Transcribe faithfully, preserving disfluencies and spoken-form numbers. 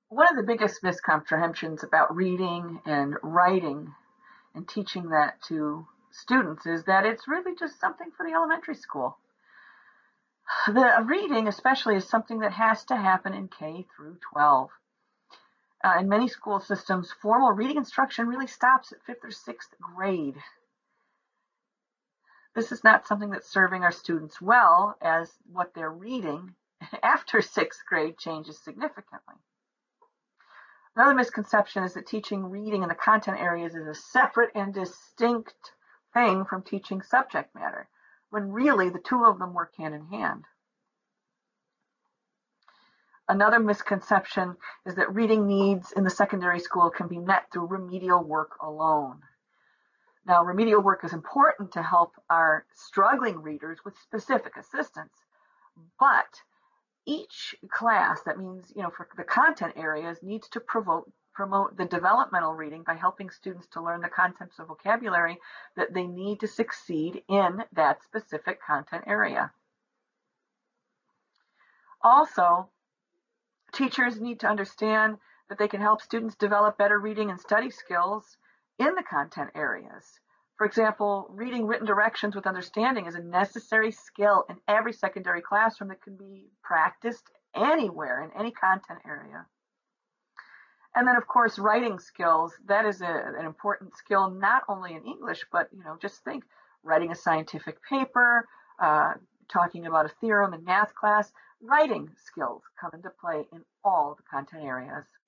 One of the biggest miscomprehensions about reading and writing and teaching that to students is that it's really just something for the elementary school. The reading especially is something that has to happen in K through twelve. Uh, in many school systems, formal reading instruction really stops at fifth or sixth grade. This is not something that's serving our students well, as what they're reading after sixth grade changes significantly. Another misconception is that teaching reading in the content areas is a separate and distinct thing from teaching subject matter, when really the two of them work hand in hand. Another misconception is that reading needs in the secondary school can be met through remedial work alone. Now, remedial work is important to help our struggling readers with specific assistance, but each class, that means, you know, for the content areas, needs to promote, promote the developmental reading by helping students to learn the concepts of vocabulary that they need to succeed in that specific content area. Also, teachers need to understand that they can help students develop better reading and study skills in the content areas. For example, reading written directions with understanding is a necessary skill in every secondary classroom that can be practiced anywhere in any content area. And then, of course, writing skills. That is a, an important skill not only in English, but, you know, just think writing a scientific paper, uh, talking about a theorem in math class. Writing skills come into play in all the content areas.